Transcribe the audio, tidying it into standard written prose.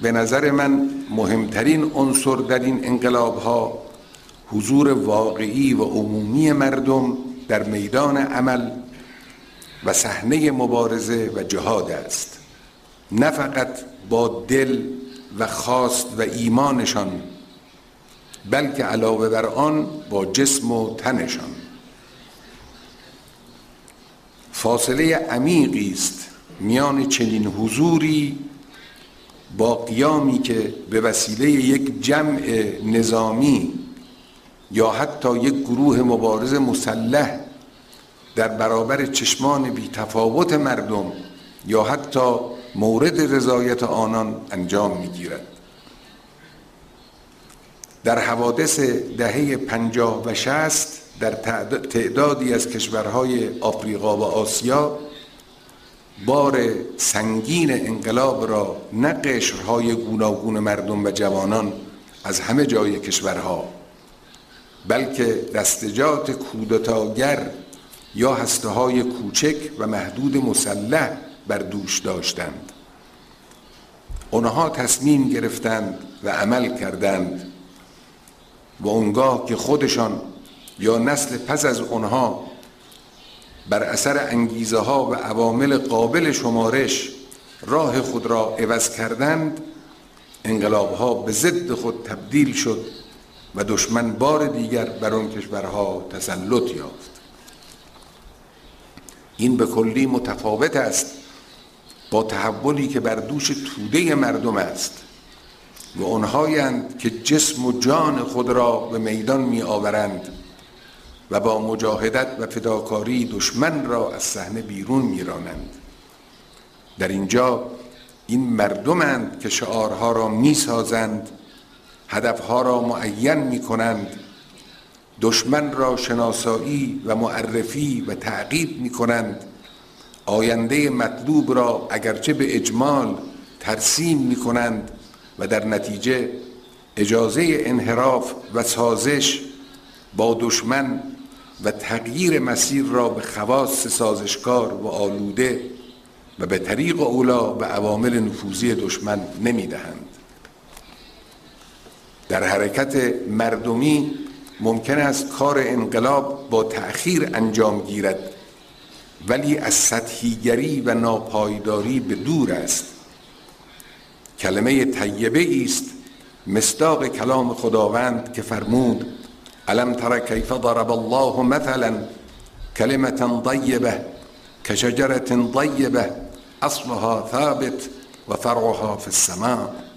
به نظر من مهمترین عنصر در این انقلاب‌ها حضور واقعی و عمومی مردم در میدان عمل و صحنه مبارزه و جهاد است، نه فقط با دل و خواست و ایمانشان، بلکه علاوه بر آن با جسم و تنشان. فاصله عمیقی است میان چنین حضوری با قیامی که به وسیله یک جمع نظامی یا حتی یک گروه مبارز مسلح در برابر چشمان بی تفاوت مردم یا حتی مورد رضایت آنان انجام می‌گیرد. در حوادث دهه 50 و 60 در تعدادی از کشورهای آفریقا و آسیا بار سنگین انقلاب را نه قشرهای گوناگون مردم و جوانان از همه جای کشورها، بلکه دستجات کودتاگر یا هسته‌های کوچک و محدود مسلح بر دوش داشتند. آنها تصمیم گرفتند و عمل کردند و آنگاه که خودشان یا نسل پس از آنها بر اثر انگیزه ها و عوامل قابل شمارش راه خود را عوض کردند، انقلاب ها به ضد خود تبدیل شد و دشمن بار دیگر بر آن کشورها تسلط یافت. این به کلی متفاوت است با تحولی که بر دوش توده مردم است و آنهایند که جسم و جان خود را به میدان می آورند و با مجاهدت و فداکاری دشمن را از صحنه بیرون می رانند. در اینجا این مردمند که شعارها را می سازند، هدفها را معین می کنند، دشمن را شناسایی و معرفی و تعقیب می کنند، آینده مطلوب را اگرچه به اجمال ترسیم می کنند و در نتیجه اجازه انحراف و سازش با دشمن و تغییر مسیر را به خواص سازشکار و آلوده و به طریق اولا به عوامل نفوذی دشمن نمی دهند. در حرکت مردمی ممکن است کار انقلاب با تأخیر انجام گیرد، ولی از سطحیگری و ناپایداری به دور است. کلمه طیبه است مصداق کلام خداوند که فرمود: الم تر کیف ضرب الله مثلا کلمة طیبه کشجرة طیبه اصلها ثابت و فرعها فی السماء.